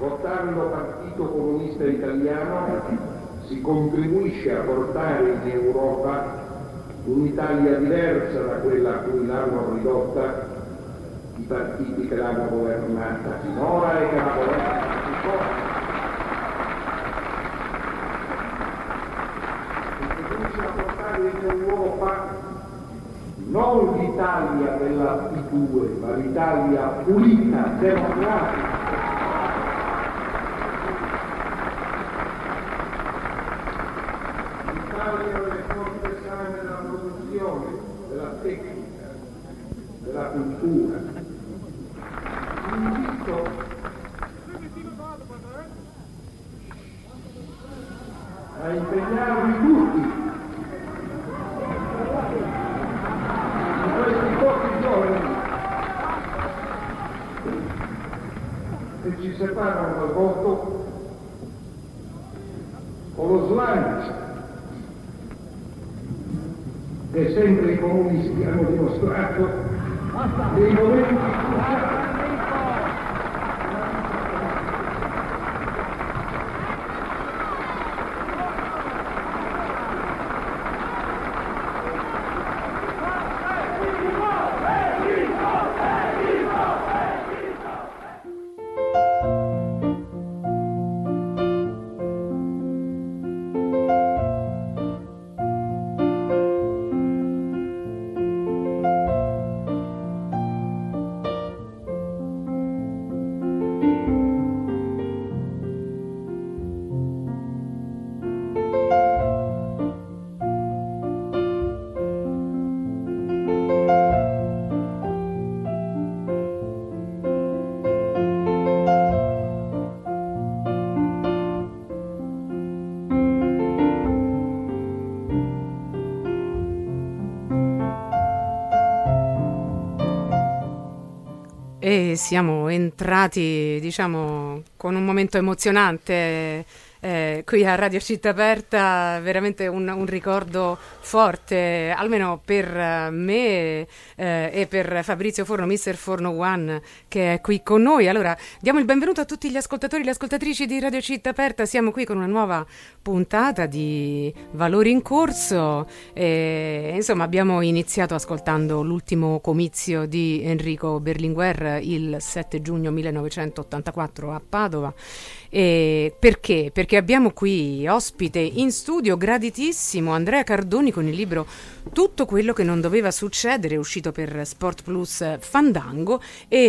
Votando Partito Comunista Italiano si contribuisce a portare in Europa un'Italia diversa da quella a cui l'hanno ridotta i partiti che l'hanno governata finora e che la governano tuttora. Contribuisce a portare in Europa non l'Italia della P2, ma l'Italia pulita, democratica. L'Italia delle forze sane della produzione, della tecnica, della cultura. Invito a impegnarvi tutti in questi pochi giorni che ci separano dal voto con lo slancio che sempre i comunisti hanno dimostrato nei momenti cruciali. E siamo entrati, diciamo, con un momento emozionante qui a Radio Città Aperta, veramente un ricordo forte, almeno per me e per Fabrizio Forno, Mister Forno One, che è qui con noi. Allora, diamo il benvenuto a tutti gli ascoltatori e le ascoltatrici di Radio Città Aperta. Siamo qui con una nuova puntata di Valori in Corso e, insomma, abbiamo iniziato ascoltando l'ultimo comizio di Enrico Berlinguer il 7 giugno 1984 a Padova. E perché? Perché abbiamo qui ospite in studio graditissimo Andrea Cardoni con il libro Tutto quello che non doveva succedere, uscito per Sport Plus Fandango,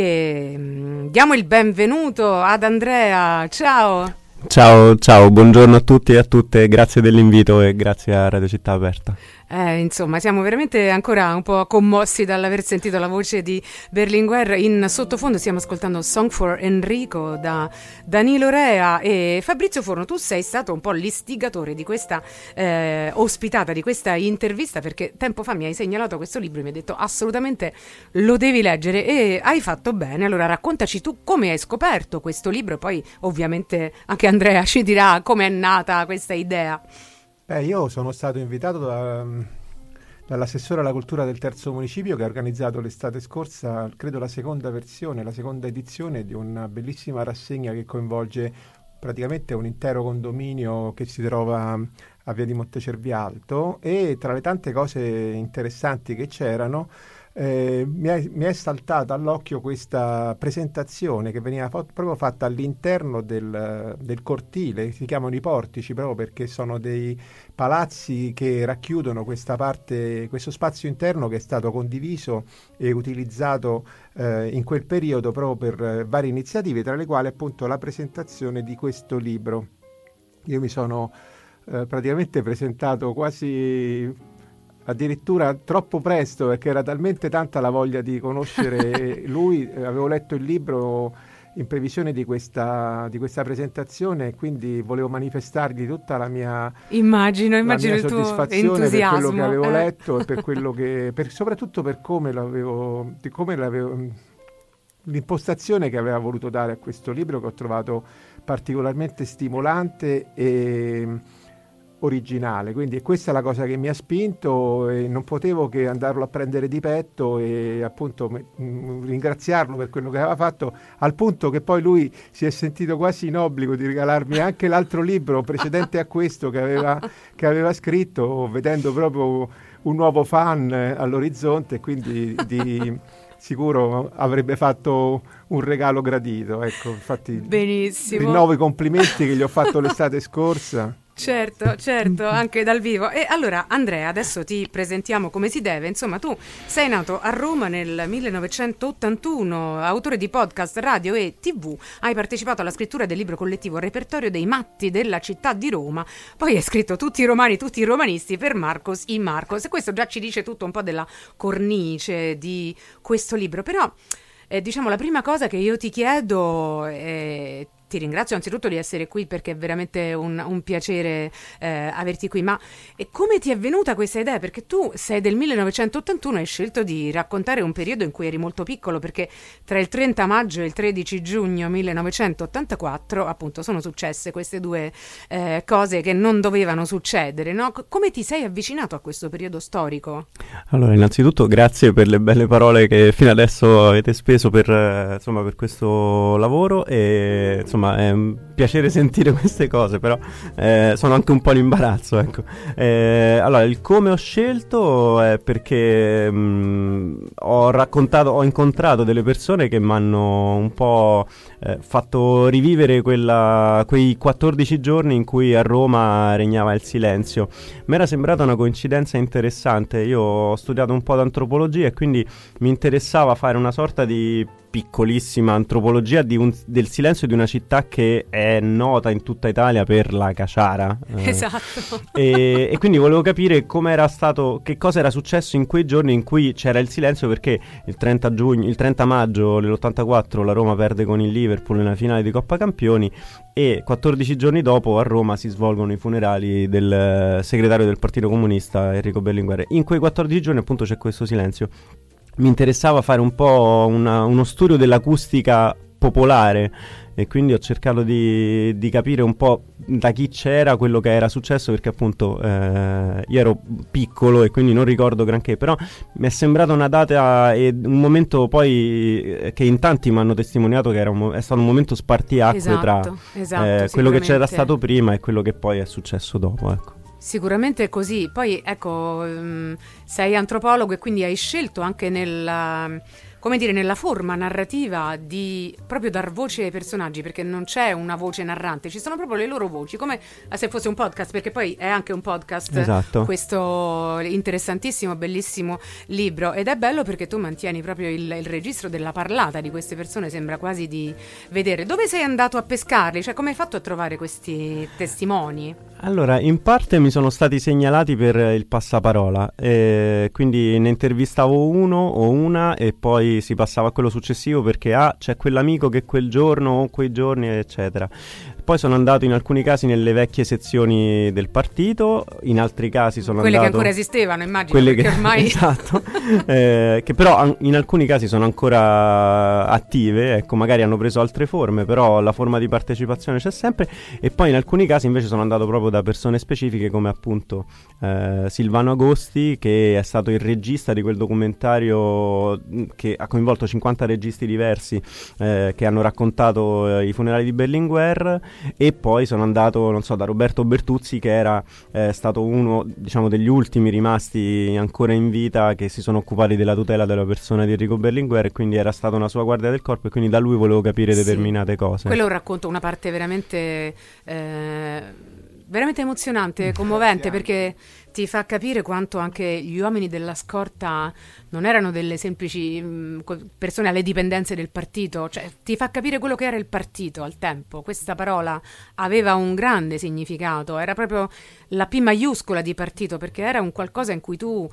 e diamo il benvenuto ad Andrea. Ciao! Ciao, buongiorno a tutti e a tutte, grazie dell'invito e grazie a Radio Città Aperta. Insomma, siamo veramente ancora un po' commossi dall'aver sentito la voce di Berlinguer. In sottofondo stiamo ascoltando Song for Enrico da Danilo Rea. E Fabrizio Forno, tu sei stato un po' l'istigatore di questa ospitata, di questa intervista, perché tempo fa mi hai segnalato questo libro e mi hai detto assolutamente lo devi leggere, e hai fatto bene. Allora raccontaci tu come hai scoperto questo libro, e poi ovviamente anche Andrea ci dirà come è nata questa idea. Io sono stato invitato dall'assessore alla cultura del terzo municipio, che ha organizzato l'estate scorsa, credo la seconda edizione di una bellissima rassegna che coinvolge praticamente un intero condominio che si trova a Via di Montecervialto, e tra le tante cose interessanti che c'erano mi è saltata all'occhio questa presentazione che veniva proprio fatta all'interno del cortile. Si chiamano i portici proprio perché sono dei palazzi che racchiudono questa parte, questo spazio interno che è stato condiviso e utilizzato in quel periodo proprio per varie iniziative, tra le quali appunto la presentazione di questo libro. Io mi sono praticamente presentato quasi addirittura troppo presto, perché era talmente tanta la voglia di conoscere lui. Avevo letto il libro in previsione di questa presentazione, e quindi volevo manifestargli tutta la mia immagino la mia il tuo soddisfazione entusiasmo per quello che avevo letto e per quello che soprattutto per come l'avevo l'impostazione che aveva voluto dare a questo libro, che ho trovato particolarmente stimolante e originale, quindi questa è la cosa che mi ha spinto e non potevo che andarlo a prendere di petto e appunto ringraziarlo per quello che aveva fatto, al punto che poi lui si è sentito quasi in obbligo di regalarmi anche l'altro libro precedente a questo che aveva scritto, vedendo proprio un nuovo fan all'orizzonte, quindi sicuro avrebbe fatto un regalo gradito, ecco, infatti benissimo, rinnovo i complimenti che gli ho fatto l'estate scorsa. Certo, anche dal vivo. E allora Andrea, adesso ti presentiamo come si deve. Insomma, tu sei nato a Roma nel 1981, autore di podcast, radio e TV, hai partecipato alla scrittura del libro collettivo Repertorio dei matti della città di Roma, poi hai scritto Tutti i romani, tutti i romanisti per Marcos y Marcos, e questo già ci dice tutto un po' della cornice di questo libro. Però diciamo, la prima cosa che io ti chiedo è... Ti ringrazio anzitutto di essere qui, perché è veramente un piacere averti qui, ma come ti è venuta questa idea? Perché tu sei del 1981 e hai scelto di raccontare un periodo in cui eri molto piccolo, perché tra il 30 maggio e il 13 giugno 1984 appunto sono successe queste due cose che non dovevano succedere, no? Come ti sei avvicinato a questo periodo storico? Allora, innanzitutto grazie per le belle parole che fino adesso avete speso per questo lavoro, e insomma è un piacere sentire queste cose, però sono anche un po' in imbarazzo, ecco. Allora, il come ho scelto è perché ho incontrato delle persone che mi hanno un po' fatto rivivere quei 14 giorni in cui a Roma regnava il silenzio. Mi era sembrata una coincidenza interessante. Io ho studiato un po' d'antropologia e quindi mi interessava fare una sorta di piccolissima antropologia del silenzio di una città che è nota in tutta Italia per la caciara. Esatto. E quindi volevo capire che cosa era successo in quei giorni in cui c'era il silenzio, perché il 30 maggio dell'84 la Roma perde con il Liverpool nella finale di Coppa Campioni, e 14 giorni dopo a Roma si svolgono i funerali del segretario del Partito Comunista Enrico Berlinguer. In quei 14 giorni appunto c'è questo silenzio. Mi interessava fare un po' uno studio dell'acustica popolare, e quindi ho cercato di capire un po' da chi c'era quello che era successo, perché appunto io ero piccolo e quindi non ricordo granché, però mi è sembrata una data e un momento poi che in tanti mi hanno testimoniato che è stato un momento spartiacque tra quello che c'era stato prima e quello che poi è successo dopo, ecco. Sicuramente è così. Poi ecco, sei antropologo e quindi hai scelto anche nella forma narrativa di proprio dar voce ai personaggi, perché non c'è una voce narrante, ci sono proprio le loro voci, come se fosse un podcast, perché poi è anche un podcast. Esatto. Questo interessantissimo, bellissimo libro, ed è bello perché tu mantieni proprio il registro della parlata di queste persone, sembra quasi di vedere. Dove sei andato a pescarli? Cioè, come hai fatto a trovare questi testimoni? Allora, in parte mi sono stati segnalati per il passaparola, quindi ne intervistavo uno o una e poi si passava a quello successivo, perché c'è quell'amico che quel giorno o quei giorni, eccetera. Poi sono andato in alcuni casi nelle vecchie sezioni del partito, in altri casi sono quelle andato... che ancora esistevano, immagino, quelle perché ormai... Esatto, che però in alcuni casi sono ancora attive, ecco, magari hanno preso altre forme, però la forma di partecipazione c'è sempre. E poi in alcuni casi invece sono andato proprio da persone specifiche, come appunto Silvano Agosti, che è stato il regista di quel documentario che ha coinvolto 50 registi diversi che hanno raccontato i funerali di Berlinguer. E poi sono andato, da Roberto Bertuzzi, che era stato uno, diciamo, degli ultimi rimasti ancora in vita che si sono occupati della tutela della persona di Enrico Berlinguer, e quindi era stata una sua guardia del corpo, e quindi da lui volevo capire determinate cose. Quello è un racconto, una parte veramente emozionante, commovente, perché ti fa capire quanto anche gli uomini della scorta non erano delle semplici persone alle dipendenze del partito, cioè ti fa capire quello che era il partito al tempo. Questa parola aveva un grande significato, era proprio la P maiuscola di partito, perché era un qualcosa in cui tu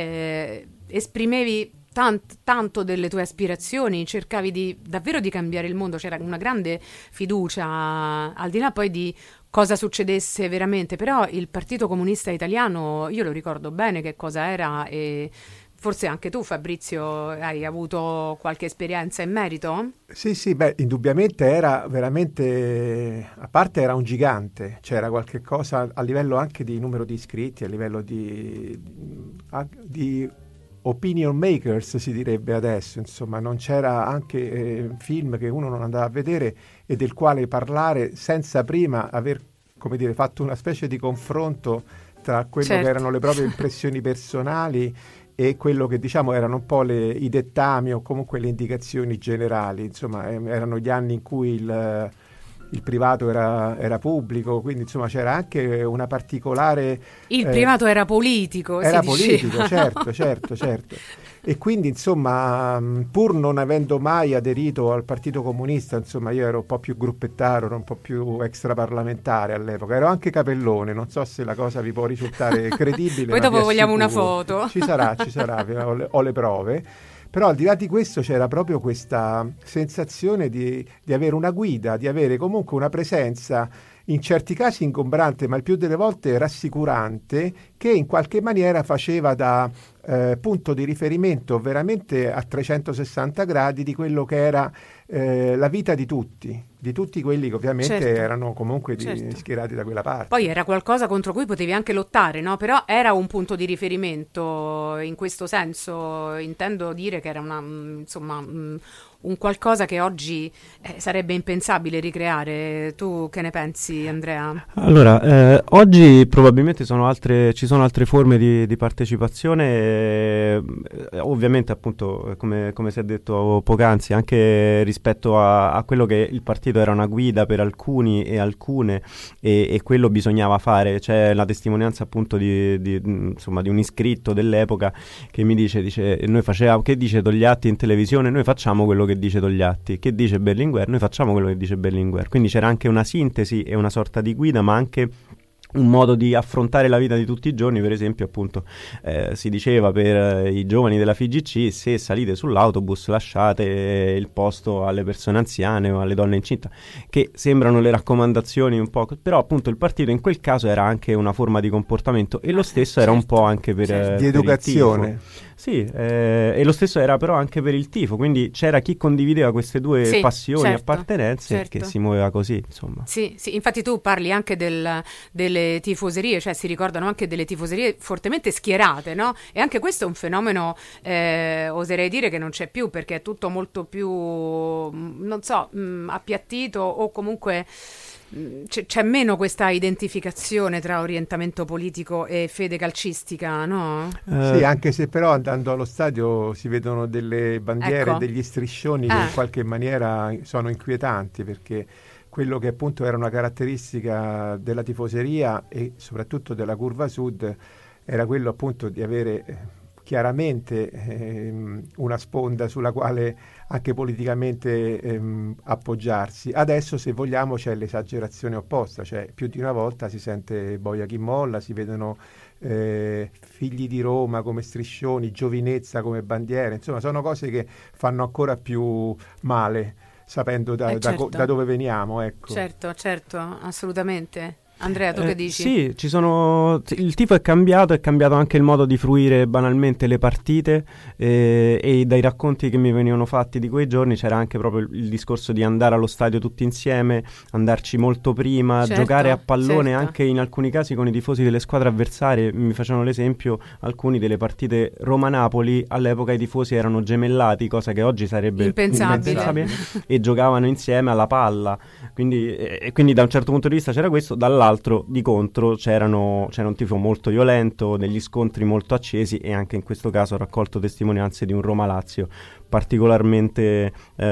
esprimevi tanto delle tue aspirazioni, cercavi davvero di cambiare il mondo, c'era una grande fiducia, al di là poi di cosa succedesse veramente. Però il Partito Comunista Italiano, io lo ricordo bene che cosa era, e forse anche tu, Fabrizio, hai avuto qualche esperienza in merito? Sì, beh, indubbiamente era veramente, a parte era un gigante, c'era qualche cosa a livello anche di numero di iscritti, a livello di opinion makers si direbbe adesso, insomma, non c'era anche film che uno non andava a vedere e del quale parlare senza prima aver, come dire, fatto una specie di confronto tra quello che erano le proprie impressioni personali e quello che diciamo erano un po' i dettami o comunque le indicazioni generali. Insomma, erano gli anni in cui il privato era pubblico, quindi insomma c'era anche una particolare... Il privato era politico, era si politico, diceva. certo. E quindi insomma, pur non avendo mai aderito al Partito Comunista, insomma io ero un po' più gruppettaro, ero un po' più extraparlamentare all'epoca, ero anche capellone, non so se la cosa vi può risultare credibile. Poi dopo vogliamo una foto. Ci sarà, ho le prove. Però al di là di questo c'era proprio questa sensazione di avere una guida, di avere comunque una presenza in certi casi ingombrante, ma il più delle volte rassicurante, che in qualche maniera faceva da punto di riferimento veramente a 360 gradi di quello che era la vita di tutti quelli che ovviamente erano comunque schierati da quella parte. Poi era qualcosa contro cui potevi anche lottare, no? Però era un punto di riferimento in questo senso, intendo dire che era un qualcosa che oggi sarebbe impensabile ricreare. Tu che ne pensi, Andrea? Allora, oggi probabilmente ci sono altre forme di partecipazione, ovviamente appunto come si è detto poc'anzi, anche rispetto a quello che il partito era una guida per alcuni e alcune e quello bisognava fare. C'è la testimonianza appunto di un iscritto dell'epoca che mi dice noi facevamo, che dice Togliatti in televisione, noi facciamo quello che dice Togliatti, che dice Berlinguer, noi facciamo quello che dice Berlinguer. Quindi c'era anche una sintesi e una sorta di guida, ma anche un modo di affrontare la vita di tutti i giorni. Per esempio appunto si diceva per i giovani della FIGC: se salite sull'autobus lasciate il posto alle persone anziane o alle donne incinta, che sembrano le raccomandazioni un po', però appunto il partito in quel caso era anche una forma di comportamento e lo stesso era un po' anche per di educazione. Sì, e lo stesso era però anche per il tifo, quindi c'era chi condivideva queste due passioni e appartenenze che si muoveva così, insomma. Sì, infatti tu parli anche delle tifoserie, cioè si ricordano anche delle tifoserie fortemente schierate, no? E anche questo è un fenomeno, oserei dire, che non c'è più, perché è tutto molto più, non so, appiattito, o comunque c'è meno questa identificazione tra orientamento politico e fede calcistica, no? Sì, anche se però andando allo stadio si vedono delle bandiere, degli striscioni che in qualche maniera sono inquietanti, perché quello che appunto era una caratteristica della tifoseria e soprattutto della Curva Sud era quello appunto di avere chiaramente una sponda sulla quale anche politicamente appoggiarsi. Adesso, se vogliamo, c'è l'esagerazione opposta, cioè più di una volta si sente boia chi molla, si vedono figli di Roma come striscioni, giovinezza come bandiere, insomma sono cose che fanno ancora più male, sapendo da dove veniamo, ecco. Certo, assolutamente. Andrea, tu che dici? Sì, il tifo è cambiato anche il modo di fruire banalmente le partite, e dai racconti che mi venivano fatti di quei giorni c'era anche proprio il discorso di andare allo stadio tutti insieme, andarci molto prima, giocare a pallone anche in alcuni casi con i tifosi delle squadre avversarie. Mi facevano l'esempio alcuni delle partite Roma-Napoli, all'epoca i tifosi erano gemellati, cosa che oggi sarebbe impensabile, e giocavano insieme alla palla, quindi da un certo punto di vista c'era questo. Dall'altro, di contro, c'era un tifo molto violento, degli scontri molto accesi, e anche in questo caso ho raccolto testimonianze di un Roma-Lazio particolarmente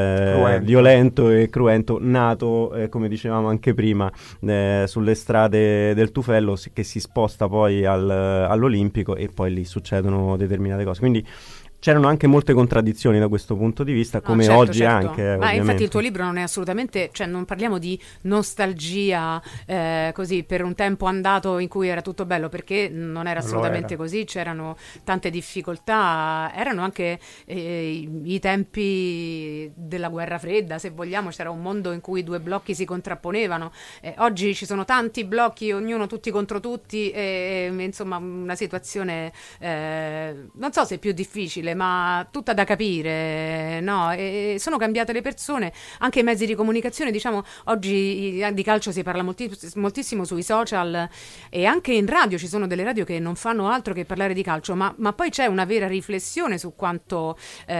violento e cruento, nato, come dicevamo anche prima, sulle strade del Tufello, che si sposta poi all'Olimpico, e poi lì succedono determinate cose. Quindi c'erano anche molte contraddizioni da questo punto di vista, come certo, oggi certo. anche. Ma ovviamente. infatti il tuo libro non è assolutamente, cioè non parliamo di nostalgia così per un tempo andato in cui era tutto bello, perché non era assolutamente così, c'erano tante difficoltà, erano anche i tempi della guerra fredda, se vogliamo, c'era un mondo in cui due blocchi si contrapponevano, oggi ci sono tanti blocchi, ognuno tutti contro tutti, insomma una situazione non so se è più difficile, ma tutta da capire, no? E sono cambiate le persone, anche i mezzi di comunicazione, diciamo, oggi di calcio si parla moltissimo sui social e anche in radio, ci sono delle radio che non fanno altro che parlare di calcio, ma poi c'è una vera riflessione su quanto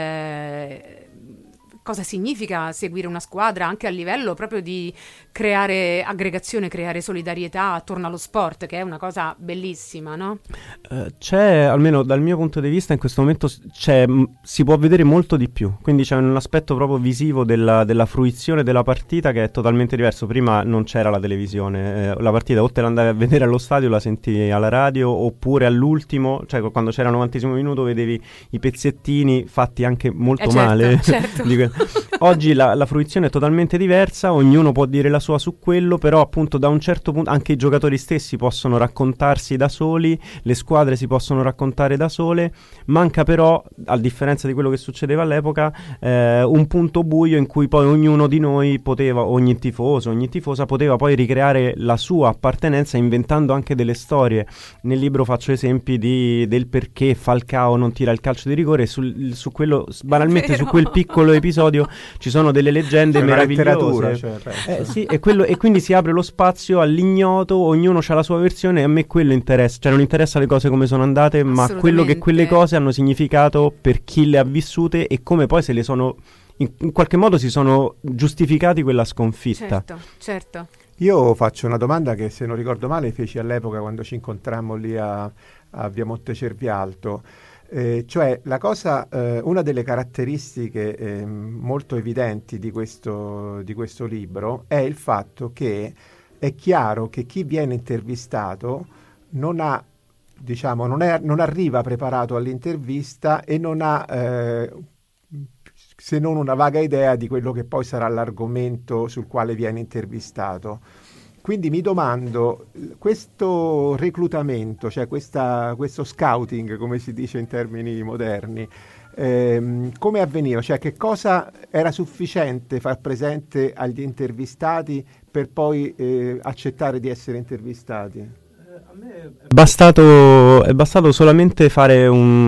cosa significa seguire una squadra anche a livello proprio di creare aggregazione, creare solidarietà attorno allo sport, che è una cosa bellissima, no? C'è, almeno dal mio punto di vista, in questo momento si può vedere molto di più, quindi c'è un aspetto proprio visivo della fruizione della partita che è totalmente diverso. Prima non c'era la televisione, la partita o te l'andavi a vedere allo stadio, la sentivi alla radio, oppure all'ultimo, cioè quando c'era il 90° minuto vedevi i pezzettini fatti anche molto male. Certo. Oggi la fruizione è totalmente diversa, ognuno può dire la sua su quello, però appunto da un certo punto anche i giocatori stessi possono raccontarsi da soli, le squadre si possono raccontare da sole, manca però, a differenza di quello che succedeva all'epoca, un punto buio in cui poi ognuno di noi poteva, ogni tifoso, ogni tifosa poteva poi ricreare la sua appartenenza inventando anche delle storie. Nel libro faccio esempi del perché Falcao non tira il calcio di rigore, su quello, banalmente su quel piccolo episodio ci sono delle leggende meravigliose, sì, e quindi si apre lo spazio all'ignoto, ognuno ha la sua versione e a me quello interessa, cioè non interessa le cose come sono andate, ma quello che quelle cose hanno significato per chi le ha vissute e come poi se le sono in qualche modo si sono giustificati quella sconfitta. Certo. Io faccio una domanda che, se non ricordo male, feci all'epoca quando ci incontrammo lì a Via Montecervialto. Cioè la cosa, una delle caratteristiche molto evidenti di questo libro è il fatto che è chiaro che chi viene intervistato non arriva preparato all'intervista e non ha se non una vaga idea di quello che poi sarà l'argomento sul quale viene intervistato. Quindi mi domando, questo reclutamento, cioè questo scouting, come si dice in termini moderni, come avveniva? Cioè che cosa era sufficiente far presente agli intervistati per poi accettare di essere intervistati? A me è bastato solamente fare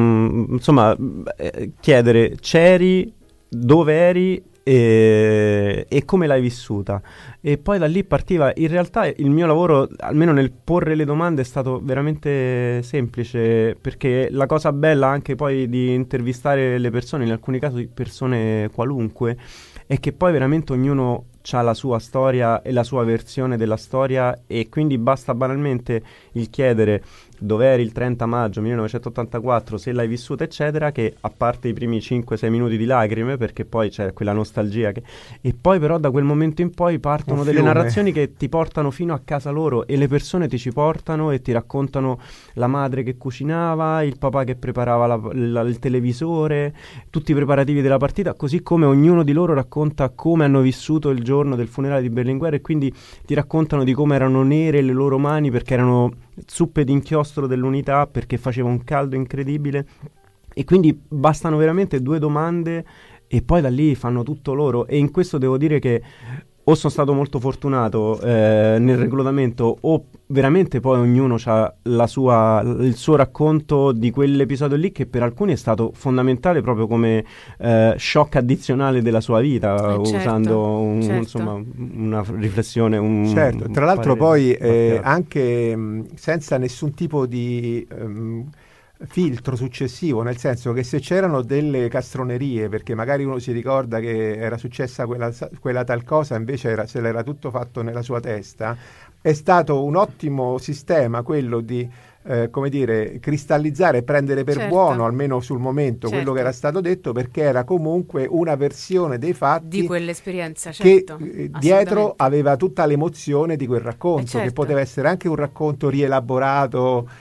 chiedere c'eri, dove eri e come l'hai vissuta, e poi da lì partiva. In realtà il mio lavoro, almeno nel porre le domande, è stato veramente semplice, perché la cosa bella anche poi di intervistare le persone, in alcuni casi persone qualunque, è che poi veramente ognuno ha la sua storia e la sua versione della storia, e quindi basta banalmente il chiedere dove eri il 30 maggio 1984, se l'hai vissuta eccetera, che a parte i primi 5-6 minuti di lacrime, perché poi c'è quella nostalgia e poi però da quel momento in poi partono delle narrazioni che ti portano fino a casa loro, e le persone ti ci portano e ti raccontano la madre che cucinava, il papà che preparava il televisore, tutti i preparativi della partita, così come ognuno di loro racconta come hanno vissuto il giorno del funerale di Berlinguer, e quindi ti raccontano di come erano nere le loro mani perché erano zuppe d'inchiostro dell'unità, perché faceva un caldo incredibile, e quindi bastano veramente 2 domande e poi da lì fanno tutto loro. E in questo devo dire che o sono stato molto fortunato nel reclutamento, o veramente poi ognuno ha il suo racconto di quell'episodio lì, che per alcuni è stato fondamentale proprio come shock addizionale della sua vita, usando insomma una riflessione. Certo, tra l'altro poi anche senza nessun tipo di filtro successivo, nel senso che se c'erano delle castronerie, perché magari uno si ricorda che era successa quella tal cosa, invece se l'era tutto fatto nella sua testa, è stato un ottimo sistema quello di cristallizzare e prendere per buono, almeno sul momento, quello che era stato detto, perché era comunque una versione dei fatti di quell'esperienza, che dietro aveva tutta l'emozione di quel racconto, che poteva essere anche un racconto rielaborato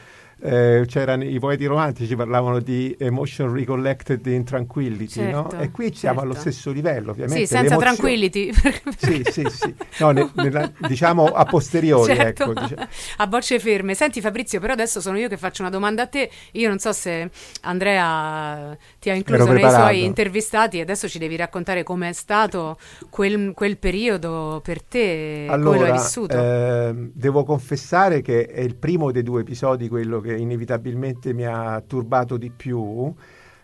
c'erano i poeti romantici, parlavano di emotion recollected in tranquillity, certo, no? E qui siamo certo. allo stesso livello, ovviamente. Sì, senza tranquillity. Sì. No, diciamo a posteriori, certo. ecco. Diciamo. A bocce ferme. Senti Fabrizio, però adesso sono io che faccio una domanda a te. Io non so se Andrea ti ha incluso nei suoi intervistati, adesso ci devi raccontare com'è stato quel periodo per te, allora, come lo hai vissuto. Devo confessare che è il primo dei 2 episodi quello che inevitabilmente mi ha turbato di più,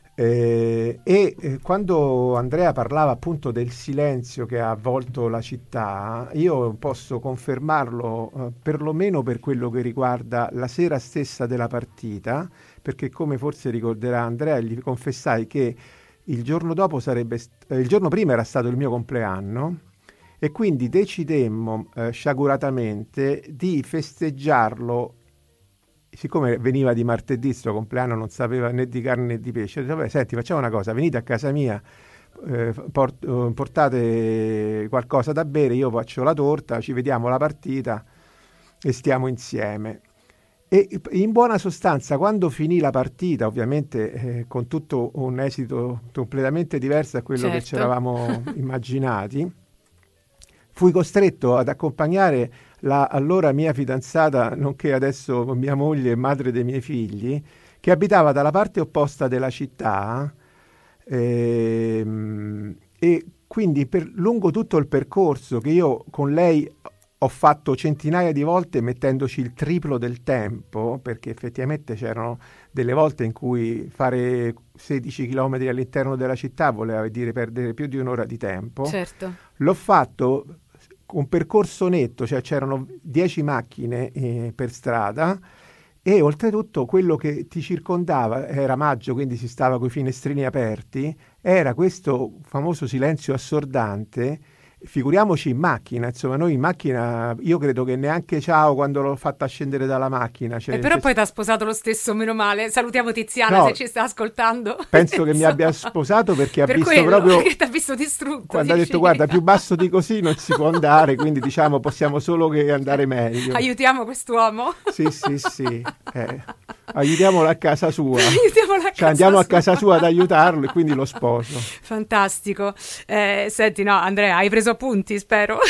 quando Andrea parlava appunto del silenzio che ha avvolto la città, io posso confermarlo perlomeno per quello che riguarda la sera stessa della partita, perché come forse ricorderà Andrea, gli confessai che il giorno dopo il giorno prima era stato il mio compleanno, e quindi decidemmo sciaguratamente di festeggiarlo. Siccome veniva di martedì, sto compleanno, non sapeva né di carne né di pesce, ho detto, vabbè, senti, facciamo una cosa, venite a casa mia, portate qualcosa da bere, io faccio la torta, ci vediamo la partita e stiamo insieme. E in buona sostanza, quando finì la partita, ovviamente con tutto un esito completamente diverso da quello certo. che ci eravamo immaginati, fui costretto ad accompagnare allora mia fidanzata, nonché adesso mia moglie e madre dei miei figli, che abitava dalla parte opposta della città, e quindi lungo tutto il percorso che io con lei ho fatto centinaia di volte mettendoci il triplo del tempo, perché effettivamente c'erano delle volte in cui fare 16 chilometri all'interno della città voleva dire perdere più di un'ora di tempo. Certo. L'ho fatto un percorso netto, cioè c'erano 10 macchine per strada, e oltretutto quello che ti circondava, era maggio, quindi si stava coi finestrini aperti, era questo famoso silenzio assordante. Figuriamoci in macchina, insomma, noi in macchina, io credo che neanche ciao quando l'ho fatta scendere dalla macchina. Però poi ti ha sposato lo stesso, meno male. Salutiamo Tiziana, se ci sta ascoltando. Penso che mi abbia sposato perché per ha visto quello, proprio, perché ti ha visto distrutto. Quando ha detto guarda, più basso di così non si può andare, quindi diciamo possiamo solo che andare meglio. Aiutiamo quest'uomo. Sì. Aiutiamolo a casa sua. Cioè, andiamo a casa sua ad aiutarlo e quindi lo sposo. Fantastico. Senti, no, Andrea, hai preso appunti, spero.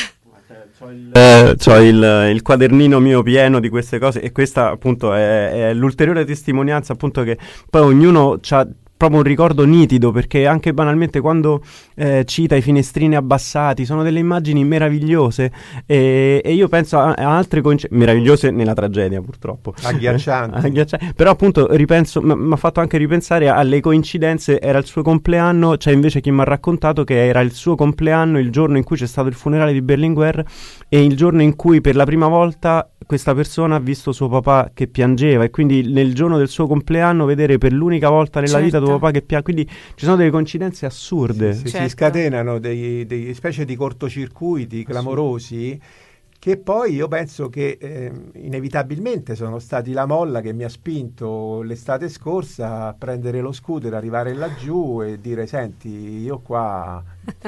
C'ho il quadernino mio pieno di queste cose, e questa appunto è l'ulteriore testimonianza appunto che poi ognuno c'ha proprio un ricordo nitido, perché anche banalmente quando cita i finestrini abbassati sono delle immagini meravigliose, e io penso a altre meravigliose nella tragedia, purtroppo agghiaccianti. Però appunto ripenso, mi ha fatto anche ripensare alle coincidenze. Era il suo compleanno, c'è invece chi mi ha raccontato che era il suo compleanno il giorno in cui c'è stato il funerale di Berlinguer, e il giorno in cui per la prima volta questa persona ha visto suo papà che piangeva, e quindi nel giorno del suo compleanno vedere per l'unica volta nella vita tuo papà che piange. Quindi ci sono delle coincidenze assurde. Si scatenano dei specie di cortocircuiti clamorosi, che poi io penso che inevitabilmente sono stati la molla che mi ha spinto l'estate scorsa a prendere lo scooter, arrivare laggiù e dire senti, io qua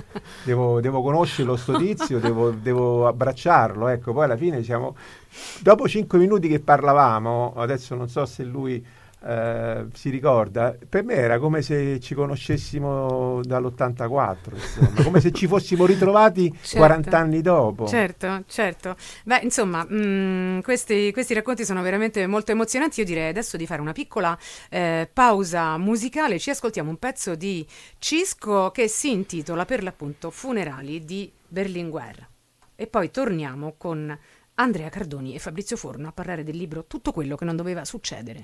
devo conoscerlo sto tizio, devo abbracciarlo, ecco. Poi alla fine dopo 5 minuti che parlavamo, adesso non so se lui si ricorda, per me era come se ci conoscessimo dall'84, insomma, come se ci fossimo ritrovati 40 anni dopo. Certo. Beh, insomma, questi racconti sono veramente molto emozionanti. Io direi adesso di fare una piccola pausa musicale. Ci ascoltiamo un pezzo di Cisco che si intitola per l'appunto Funerali di Berlinguer, e poi torniamo con Andrea Cardoni e Fabrizio Forno a parlare del libro Tutto quello che non doveva succedere.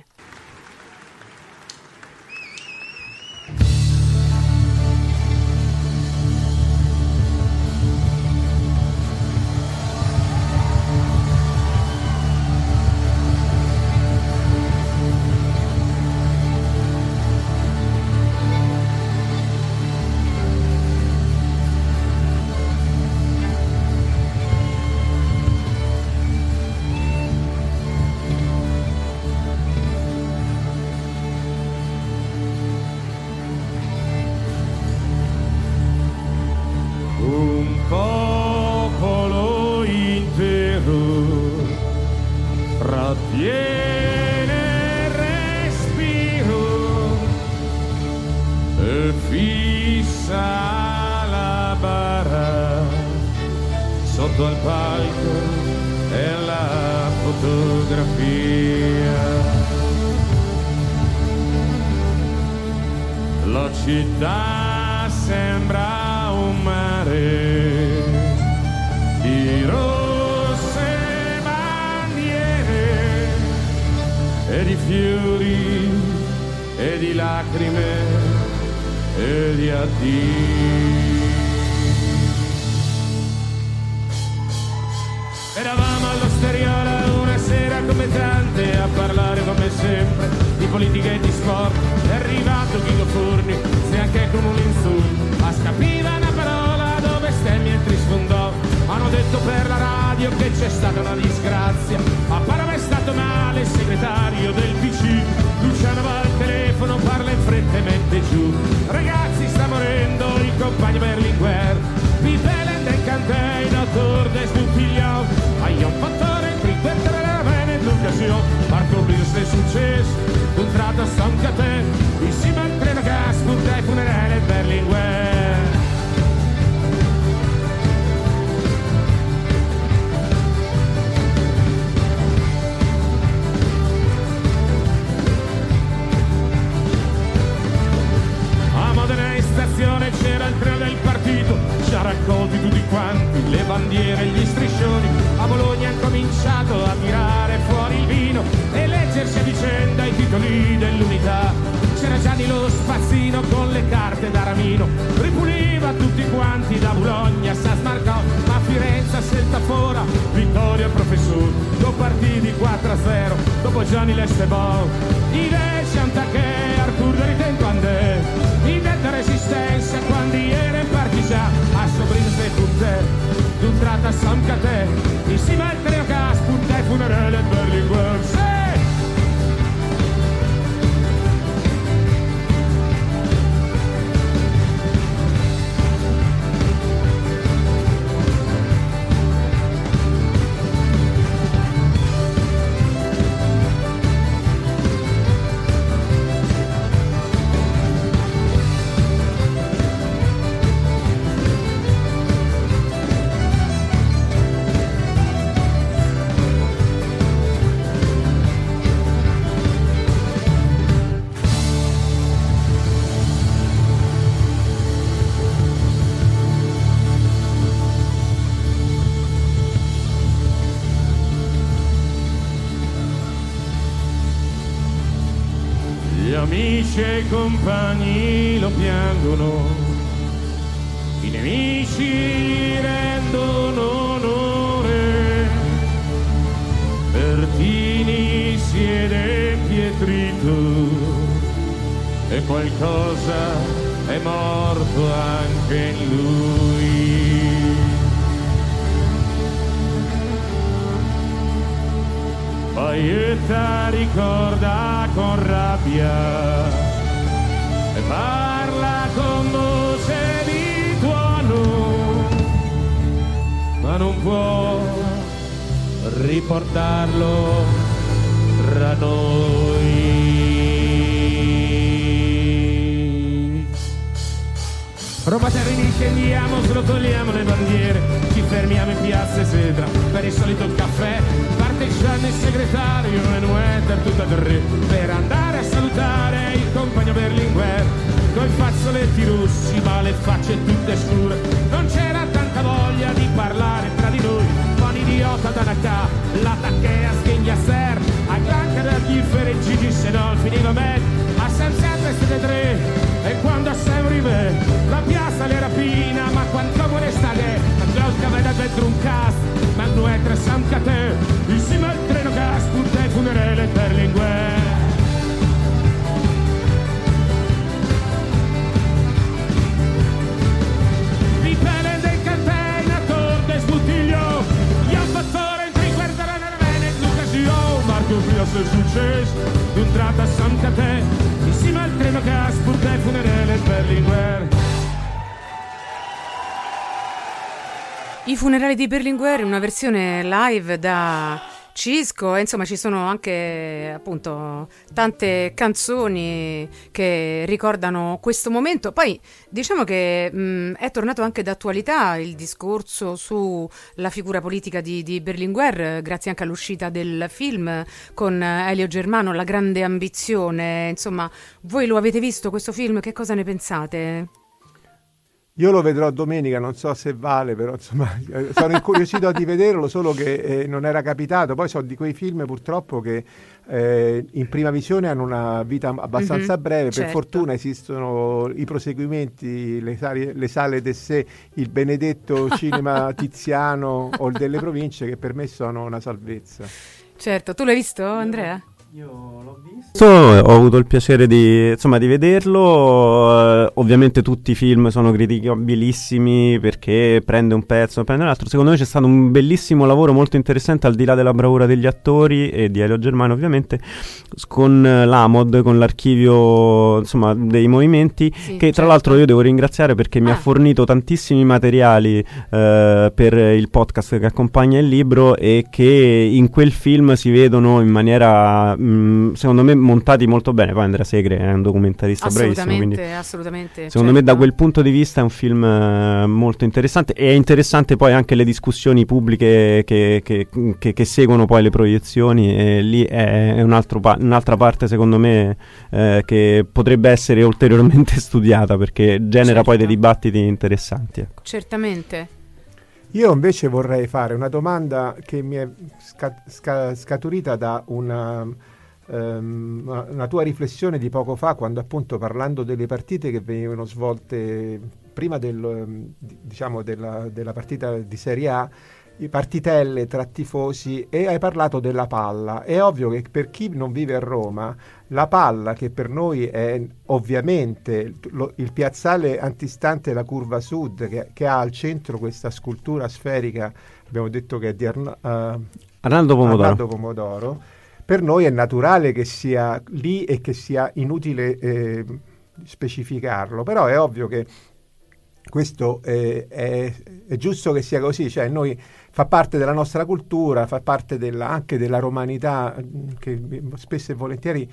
Trattiene sotto al palco e la fotografia. La città sembra un mare di rosse bandiere e di fiori e di lacrime e di addii. Eravamo all'Osteriola una sera come tante a parlare come sempre di politica e di sport. È arrivato Guido Forni, se anche con un insulto ma scapiva una parola dove stemmi e trisfondò. Hanno detto per la radio che c'è stata una disgrazia, a Parma è stato male il segretario del PC. Luciano va al telefono, parla in fretta e mette giù: ragazzi, sta morendo il compagno Berlinguer. Vivelen den Cantei, autor des Buttigliau. Hai un fattore in Twitter la bene l'occasione. Marco Brios è successo, un tratto stanca te. Insieme al treno gas, punta e funerale Berlinguer. C'era il treno del partito, ci ha raccolti tutti quanti, le bandiere e gli striscioni. A Bologna hanno cominciato a tirare fuori il vino e leggersi a vicenda i titoli dell'unità. C'era Gianni lo spazzino con le carte d'Aramino, ripuliva tutti quanti da Bologna, San Marco, a Firenze, a Seltafora, vittoria al professore, 2 partiti 4-0, dopo Gianni l'Estebò. Invece Antachè, Artur de Ritenquandè, in detta resistenza quando era in partigiano, a sobrino se punte, d'un tratto a San Catè, insieme al treno gas, punta e funerale Berlinguer. Sì! Amici e compagni lo piangono, i nemici gli rendono onore. Pertini siede impietrito e qualcosa è morto anche in lui. Paietta ricorda con rabbia e parla con voce di tuono, ma non può riportarlo tra noi. Roma Terrini scendiamo, se lo togliamo le bandiere, ci fermiamo in piazza Esedra per il solito caffè. Parte Gianni il segretario e Nueter tutta tre per andare a salutare il compagno Berlinguer. Coi fazzoletti russi ma le facce tutte scure, non c'era tanta voglia di parlare tra di noi. Con idiota Tanaka, l'attacchea schegna ser, a Glanca da Giffer e Gigi se non finiva me. A San Sempre siete tre e quando a San Rive la piazza le rapina, ma quanto vuole stare a Glauca veda dentro un cast, ma non è tre San Catè, insieme al treno gas, punta e funerale Berlinguer. Vipelen del Cantè, in attor del Sbuttiglio, Ian Fattore, in triguardare nella vene, l'occasione, Marco Frias è successo, d'un tratto a San Catè, insieme al treno gas, punta e funerale Berlinguer. I funerali di Berlinguer, una versione live da Cisco, e insomma ci sono anche appunto tante canzoni che ricordano questo momento. Poi diciamo che è tornato anche d'attualità il discorso sulla figura politica di Berlinguer, grazie anche all'uscita del film con Elio Germano, La grande ambizione. Insomma, voi lo avete visto questo film? Che cosa ne pensate? Io lo vedrò domenica, non so se vale, però insomma sono incuriosito di vederlo, solo che non era capitato. Poi sono di quei film purtroppo che in prima visione hanno una vita abbastanza breve. certo. Per fortuna esistono i proseguimenti, le sale d'essè, il benedetto cinema Tiziano o il delle province, che per me sono una salvezza. Certo, tu l'hai visto, Andrea? Io l'ho visto, ho avuto il piacere di vederlo. Ovviamente tutti i film sono criticabilissimi perché prende un pezzo, prende un altro. Secondo me c'è stato un bellissimo lavoro molto interessante, al di là della bravura degli attori e di Elio Germano ovviamente, con l'AMOD, con l'archivio insomma dei movimenti, Sì, che tra certo. l'altro io devo ringraziare perché mi ha fornito tantissimi materiali per il podcast che accompagna il libro, e che in quel film si vedono in maniera secondo me montati molto bene. Poi Andrea Segre è un documentarista bravissimo, quindi Assolutamente. secondo me da certo. quel punto di vista è un film molto interessante, e è interessante poi anche le discussioni pubbliche che seguono poi le proiezioni, e lì è un'altra parte secondo me che potrebbe essere ulteriormente studiata, perché genera poi dei dibattiti interessanti, ecco. Certamente. Io invece vorrei fare una domanda che mi è scaturita da una tua riflessione di poco fa, quando appunto, parlando delle partite che venivano svolte prima della partita di Serie A, i partitelle tra tifosi, e hai parlato della palla. È ovvio che per chi non vive a Roma, la palla, che per noi è ovviamente il piazzale antistante la curva sud, che ha al centro questa scultura sferica, abbiamo detto che è di Arnaldo Pomodoro, per noi è naturale che sia lì e che sia inutile specificarlo, però è ovvio che questo è giusto che sia così, cioè noi fa parte della nostra cultura, fa parte anche della romanità, che spesso e volentieri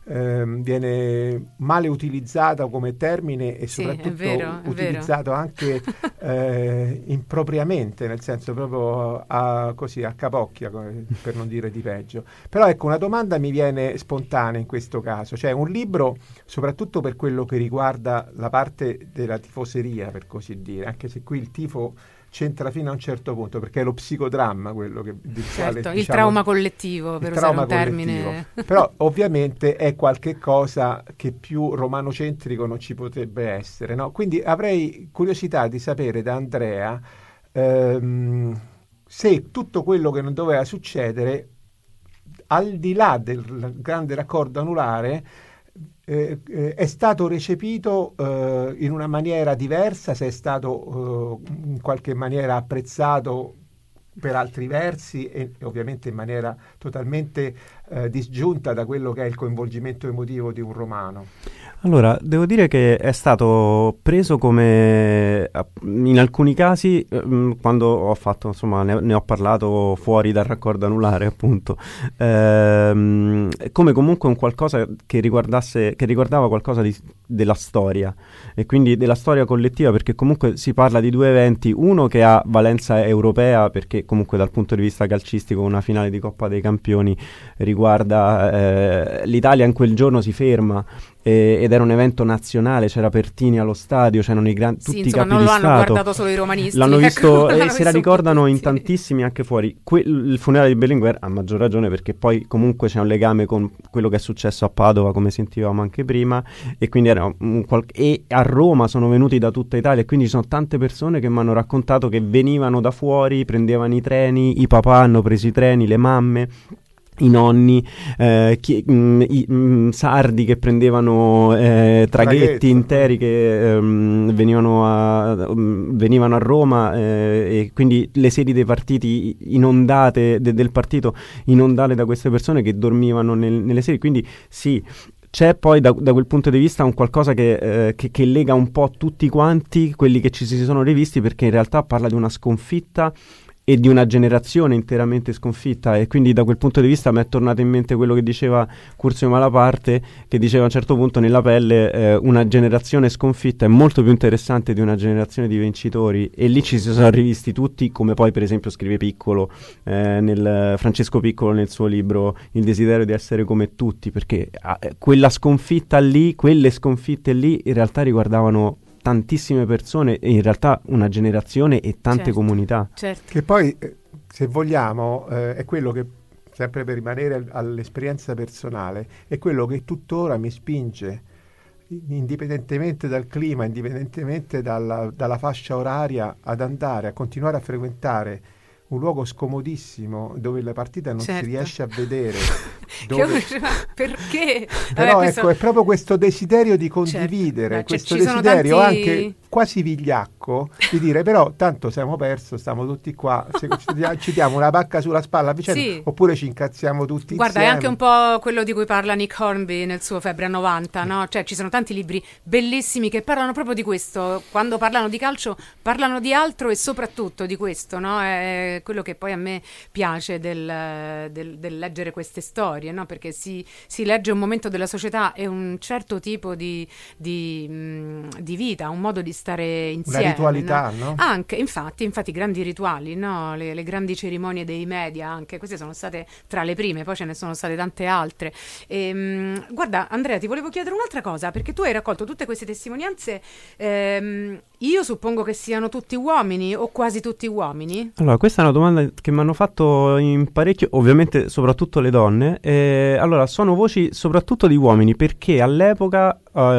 viene male utilizzata come termine, e Sì, soprattutto è vero. utilizzato anche impropriamente, nel senso proprio così a capocchia, per non dire di peggio. Però ecco, una domanda mi viene spontanea in questo caso, cioè un libro, soprattutto per quello che riguarda la parte della tifoseria, per così dire, anche se qui il tifo c'entra fino a un certo punto, perché è lo psicodramma quello certo, il trauma collettivo, per usare un termine. Però ovviamente è qualche cosa che più romanocentrico non ci potrebbe essere, no? Quindi avrei curiosità di sapere da Andrea se tutto quello che non doveva succedere, al di là del grande raccordo anulare, è stato recepito in una maniera diversa, se è stato in qualche maniera apprezzato per altri versi, e ovviamente in maniera totalmente disgiunta da quello che è il coinvolgimento emotivo di un romano. Allora, devo dire che è stato preso come, in alcuni casi, quando ho fatto, insomma, ne ho parlato fuori dal raccordo anulare, appunto, come comunque un qualcosa che riguardava qualcosa della storia, e quindi della storia collettiva, perché comunque si parla di due eventi, uno che ha valenza europea, perché comunque dal punto di vista calcistico una finale di Coppa dei Campioni riguarda l'Italia, in quel giorno si ferma, ed era un evento nazionale, c'era Pertini allo stadio, c'erano tutti i capi non di lo hanno Stato. guardato solo i romanisti, L'hanno visto e se la ricordano in tutti. tantissimi anche fuori. Il funerale di Berlinguer, a maggior ragione, perché poi comunque c'è un legame con quello che è successo a Padova, come sentivamo anche prima, e quindi era e a Roma sono venuti da tutta Italia, e quindi ci sono tante persone che mi hanno raccontato che venivano da fuori, prendevano i treni, i papà hanno preso i treni, le mamme, i nonni, sardi che prendevano traghetti interi che venivano a Roma, e quindi le sedi dei partiti inondate, del partito inondate da queste persone che dormivano nelle sedi, quindi sì. C'è poi da quel punto di vista un qualcosa che lega un po' tutti quanti quelli che ci si sono rivisti, perché in realtà parla di una sconfitta e di una generazione interamente sconfitta, e quindi da quel punto di vista mi è tornato in mente quello che diceva Curzio Malaparte, che diceva a un certo punto nella pelle una generazione sconfitta è molto più interessante di una generazione di vincitori, e lì ci si sono rivisti tutti, come poi per esempio scrive Piccolo, Francesco Piccolo nel suo libro Il desiderio di essere come tutti, perché quella sconfitta lì, quelle sconfitte lì in realtà riguardavano tantissime persone e in realtà una generazione e tante comunità. Certo. Che poi, se vogliamo, è quello che, sempre per rimanere all'esperienza personale, è quello che tuttora mi spinge, indipendentemente dal clima, indipendentemente dalla fascia oraria, ad andare, a continuare a frequentare un luogo scomodissimo dove la partita non si riesce a vedere. Perché? Però ecco, è proprio questo desiderio di condividere, questo desiderio anche quasi vigliacco di dire però tanto siamo perso, stiamo tutti qua, se ci diamo una pacca sulla spalla a vicenda, oppure ci incazziamo tutti Guarda, insieme. è anche un po' quello di cui parla Nick Hornby nel suo Febbre a 90, no? Cioè ci sono tanti libri bellissimi che parlano proprio di questo, quando parlano di calcio parlano di altro e soprattutto di questo, no? È quello che poi a me piace del leggere queste storie, no? Perché si legge un momento della società e un certo tipo di vita, un modo di stare insieme. Una ritualità, no? Anche, infatti grandi rituali, no? Le grandi cerimonie dei media, anche queste sono state tra le prime, poi ce ne sono state tante altre. Guarda, Andrea, ti volevo chiedere un'altra cosa, perché tu hai raccolto tutte queste testimonianze, io suppongo che siano tutti uomini o quasi tutti uomini? Allora, questa è una domanda che mi hanno fatto in parecchio, ovviamente soprattutto le donne. Allora, sono voci soprattutto di uomini, perché all'epoca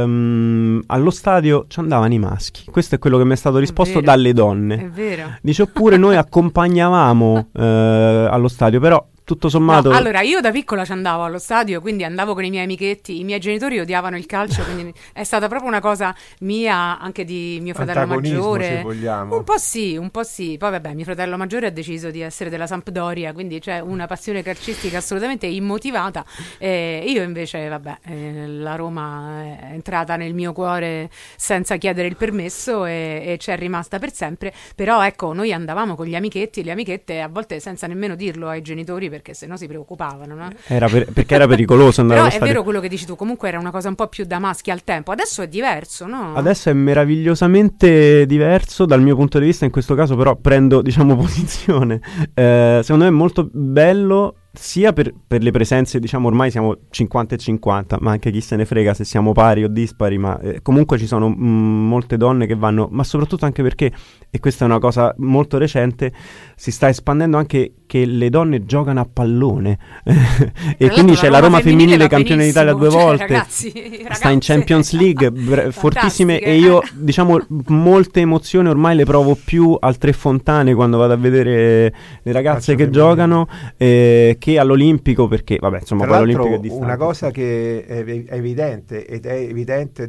allo stadio ci andavano i maschi. Questo è quello che mi è stato risposto dalle donne. È vero. Dice, oppure noi accompagnavamo allo stadio, però tutto sommato... No, allora, io da piccola ci andavo allo stadio, quindi andavo con i miei amichetti, i miei genitori odiavano il calcio, quindi è stata proprio una cosa mia, anche di mio fratello maggiore. Se vogliamo. Un po' sì. Poi vabbè, mio fratello maggiore ha deciso di essere della Sampdoria, quindi c'è una passione calcistica assolutamente immotivata. Io invece, vabbè, la Roma è entrata nel mio cuore senza chiedere il permesso e c'è rimasta per sempre. Però ecco, noi andavamo con gli amichetti e le amichette, a volte senza nemmeno dirlo ai genitori, perché sennò si preoccupavano, no? Perché era pericoloso andare allo stadio. Però è vero quello che dici tu, comunque era una cosa un po' più da maschi al tempo, adesso è diverso, no? Adesso è meravigliosamente diverso dal mio punto di vista, in questo caso però prendo, diciamo, posizione. Secondo me è molto bello, sia per le presenze, diciamo, ormai siamo 50 e 50, ma anche chi se ne frega se siamo pari o dispari, ma comunque ci sono molte donne che vanno, ma soprattutto anche perché, e questa è una cosa molto recente, si sta espandendo anche che le donne giocano a pallone e quindi c'è la Roma femminile campione d'Italia 2 volte, ragazzi, sta in Champions League, fortissime, e io, diciamo, molte emozioni ormai le provo più al Tre Fontane quando vado a vedere le ragazze che giocano, che all'Olimpico, perché vabbè, insomma, poi l'Olimpico è distante. Una cosa che è evidente, ed è evidente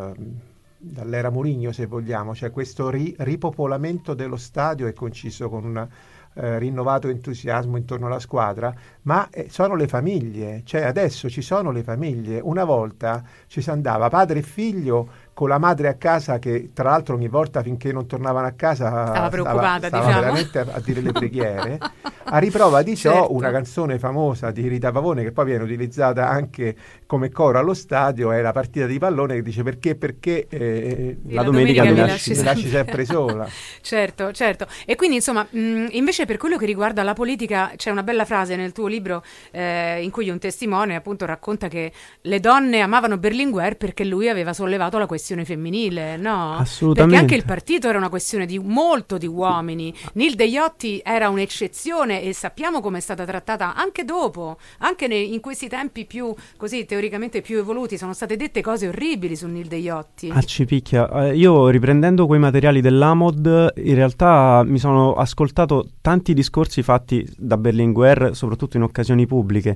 dall'era Mourinho, se vogliamo, cioè questo ripopolamento dello stadio è coinciso con un rinnovato entusiasmo intorno alla squadra, ma sono le famiglie, cioè adesso ci sono le famiglie. Una volta ci si andava padre e figlio, con la madre a casa che tra l'altro ogni volta finché non tornavano a casa stava preoccupata, stava diciamo, veramente a dire le preghiere. A riprova di ciò, certo, una canzone famosa di Rita Pavone, che poi viene utilizzata anche come coro allo stadio, è la partita di pallone, che dice perché la domenica mi lasci sempre sola. Certo. E quindi insomma, invece per quello che riguarda la politica, c'è una bella frase nel tuo libro in cui un testimone appunto racconta che le donne amavano Berlinguer perché lui aveva sollevato la questione femminile, no? Assolutamente. Perché anche il partito era una questione molto di uomini. Nil Deiotti era un'eccezione e sappiamo come è stata trattata anche dopo, anche in questi tempi più così teoricamente più evoluti, sono state dette cose orribili su Nil Deiotti. Accipicchia. Io, riprendendo quei materiali dell'Amod, in realtà mi sono ascoltato tanti discorsi fatti da Berlinguer, soprattutto in occasioni pubbliche,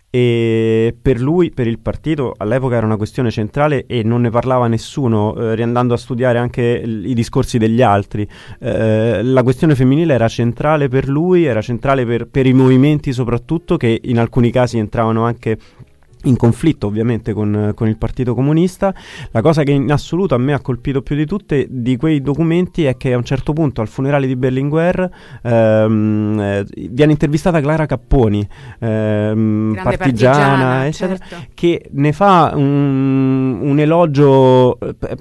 e per lui, per il partito, all'epoca era una questione centrale e non ne parlava nessuno, riandando a studiare anche i discorsi degli altri. La questione femminile era centrale per lui, era centrale per i movimenti soprattutto, che in alcuni casi entravano anche in conflitto ovviamente con il Partito Comunista. La cosa che in assoluto a me ha colpito più di tutte di quei documenti è che a un certo punto al funerale di Berlinguer viene intervistata Clara Capponi, partigiana, eccetera, certo, che ne fa un elogio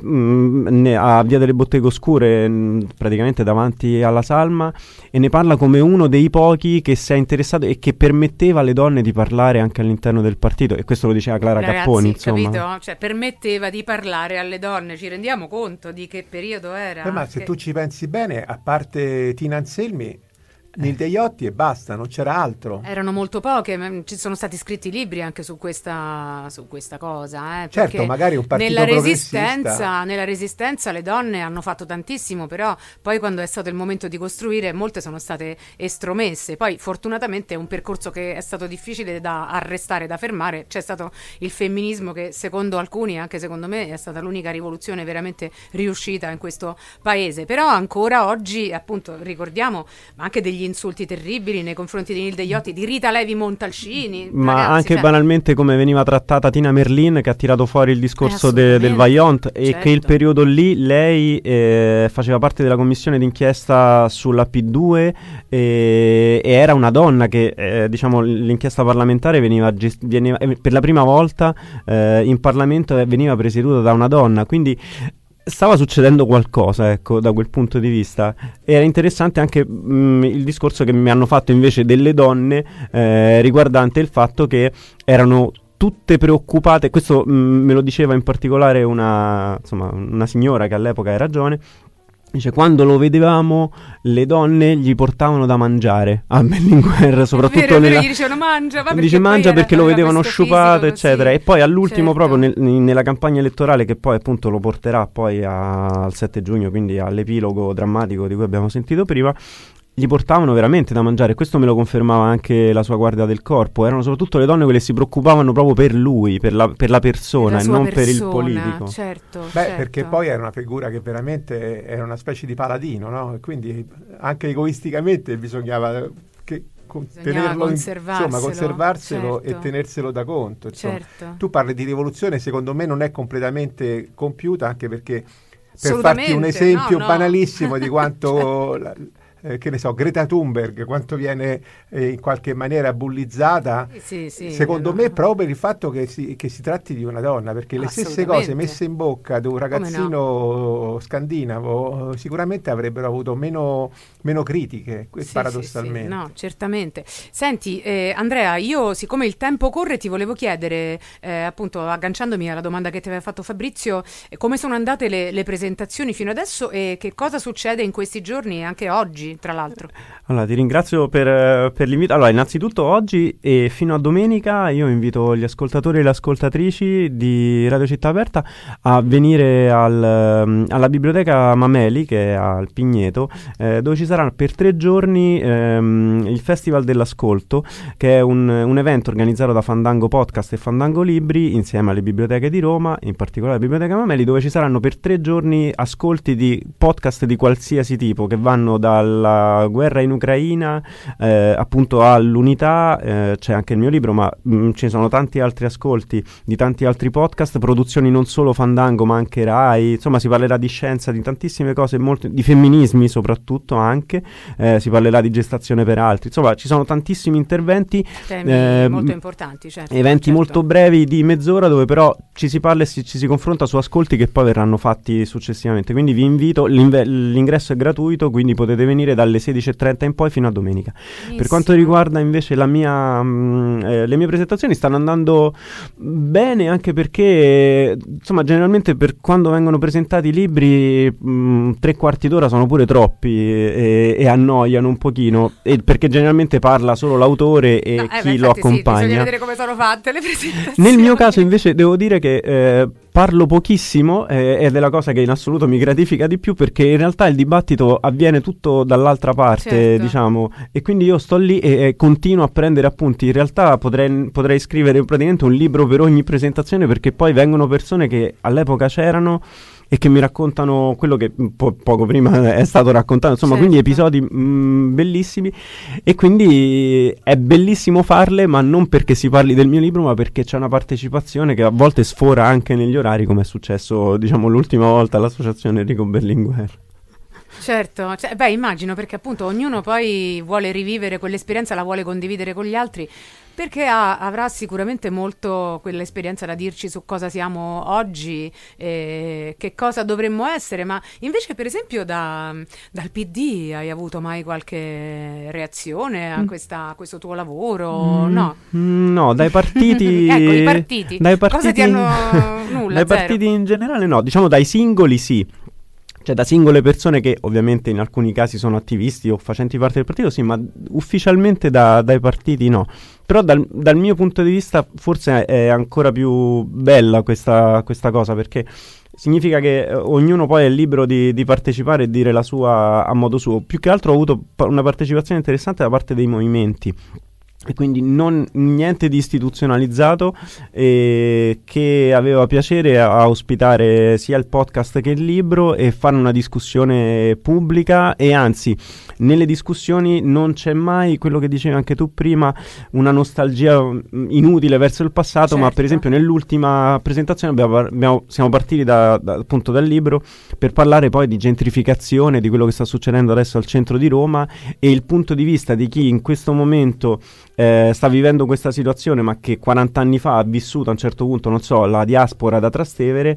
a Via delle Botteghe Oscure, praticamente davanti alla salma, e ne parla come uno dei pochi che si è interessato e che permetteva alle donne di parlare anche all'interno del partito. E questo lo diceva Clara Capponi, insomma. Capito? Cioè, permetteva di parlare alle donne. Ci rendiamo conto di che periodo era? Ma se tu ci pensi bene, a parte Tina Anselmi, Nil Deiotti e basta, non c'era altro. Erano molto poche, ma ci sono stati scritti libri anche su questa cosa. Certo, magari un partito progressista. Nella Resistenza le donne hanno fatto tantissimo, però poi quando è stato il momento di costruire, molte sono state estromesse. Poi fortunatamente è un percorso che è stato difficile da arrestare, da fermare. C'è stato il femminismo che secondo alcuni, anche secondo me, è stata l'unica rivoluzione veramente riuscita in questo paese. Però ancora oggi, appunto, ricordiamo anche degli insulti terribili nei confronti di Nil Deiotti, di Rita Levi Montalcini, ma ragazzi, anche banalmente come veniva trattata Tina Merlin, che ha tirato fuori il discorso del Vaillant, e certo, che il periodo lì lei faceva parte della commissione d'inchiesta sulla P2 e era una donna che diciamo l'inchiesta parlamentare veniva per la prima volta in Parlamento veniva presieduta da una donna, quindi stava succedendo qualcosa, ecco, da quel punto di vista. Era interessante anche il discorso che mi hanno fatto invece delle donne riguardante il fatto che erano tutte preoccupate. Questo me lo diceva in particolare una signora che all'epoca era giovane. Dice, quando lo vedevamo le donne gli portavano da mangiare a Berlinguer, soprattutto gli dicevano mangia, dice mangia perché lo vedevano sciupato, eccetera, sì. E poi all'ultimo, certo, proprio nella campagna elettorale, che poi appunto lo porterà poi al 7 giugno, quindi all'epilogo drammatico di cui abbiamo sentito prima, gli portavano veramente da mangiare. Questo me lo confermava anche la sua guardia del corpo. Erano soprattutto le donne quelle che si preoccupavano proprio per lui, per la persona, e non per il politico. Certo, certo. Perché poi era una figura che veramente era una specie di paladino, no? Quindi anche egoisticamente bisognava tenerlo, conservarselo, certo, e tenerselo da conto. Certo. Tu parli di rivoluzione, secondo me non è completamente compiuta, anche perché, per farti un esempio banalissimo di quanto che ne so, Greta Thunberg, quanto viene in qualche maniera bullizzata, secondo me proprio per il fatto che si tratti di una donna, perché le stesse cose messe in bocca ad un ragazzino scandinavo sicuramente avrebbero avuto meno critiche, paradossalmente. No, certamente. Senti, Andrea, io, siccome il tempo corre, ti volevo chiedere, appunto, agganciandomi alla domanda che ti aveva fatto Fabrizio, come sono andate le presentazioni fino adesso e che cosa succede in questi giorni e anche oggi, tra l'altro? Allora, ti ringrazio per l'invito. Allora, innanzitutto oggi e fino a domenica io invito gli ascoltatori e le ascoltatrici di Radio Città Aperta a venire alla biblioteca Mameli, che è al Pigneto, dove ci sarà per 3 giorni il Festival dell'Ascolto, che è un evento organizzato da Fandango Podcast e Fandango Libri insieme alle biblioteche di Roma, in particolare la biblioteca Mameli, dove ci saranno per 3 giorni ascolti di podcast di qualsiasi tipo, che vanno dalla guerra in Ucraina appunto all'unità, c'è anche il mio libro, ma ci sono tanti altri ascolti di tanti altri podcast, produzioni non solo Fandango ma anche Rai, insomma si parlerà di scienza, di tantissime cose, di femminismi soprattutto anche, si parlerà di gestazione per altri, insomma ci sono tantissimi interventi, temi molto importanti, certo, eventi molto brevi di mezz'ora, dove però ci si parla e ci si confronta su ascolti che poi verranno fatti successivamente, quindi vi invito, l'ingresso è gratuito, quindi potete venire dalle 16:30 in poi fino a domenica. Benissimo. Per quanto riguarda invece le mie presentazioni, stanno andando bene, anche perché insomma generalmente per quando vengono presentati i libri 3/4 d'ora sono pure troppi e annoiano un pochino, perché generalmente parla solo l'autore e chi lo accompagna. Bisogna vedere come sono fatte le presentazioni. Nel mio caso invece devo dire che parlo pochissimo ed è la cosa che in assoluto mi gratifica di più, perché in realtà il dibattito avviene tutto dall'altra parte, certo, diciamo, e quindi io sto lì e continuo a prendere appunti. In realtà potrei scrivere praticamente un libro per ogni presentazione, perché poi vengono persone che all'epoca c'erano e che mi raccontano quello che poco prima è stato raccontato, insomma, Certo. quindi episodi bellissimi, e quindi è bellissimo farle, ma non perché si parli del mio libro, ma perché c'è una partecipazione che a volte sfora anche negli orari, come è successo, diciamo, l'ultima volta all'Associazione Enrico Berlinguer. Certo, immagino, perché appunto ognuno poi vuole rivivere quell'esperienza, la vuole condividere con gli altri, perché avrà sicuramente molto quell'esperienza da dirci su cosa siamo oggi, che cosa dovremmo essere. Ma invece, per esempio, dal PD hai avuto mai qualche reazione a questo tuo lavoro? No? No, dai partiti. Ecco, i partiti. Dai Cosa ti hanno... Nulla, dai zero. partiti in generale no, diciamo dai singoli sì. Cioè da singole persone che ovviamente in alcuni casi sono attivisti o facenti parte del partito, sì, ma ufficialmente dai partiti no. Però dal mio punto di vista forse è ancora più bella questa cosa, perché significa che ognuno poi è libero di partecipare e dire la sua a modo suo. Più che altro ho avuto una partecipazione interessante da parte dei movimenti. E quindi niente di istituzionalizzato, che aveva piacere a ospitare sia il podcast che il libro e fare una discussione pubblica, e anzi nelle discussioni non c'è mai quello che dicevi anche tu prima, una nostalgia inutile verso il passato. Certo. Ma per esempio nell'ultima presentazione siamo partiti appunto dal libro per parlare poi di gentrificazione, di quello che sta succedendo adesso al centro di Roma, e il punto di vista di chi in questo momento sta vivendo questa situazione, ma che 40 anni fa ha vissuto a un certo punto, non so, la diaspora da Trastevere,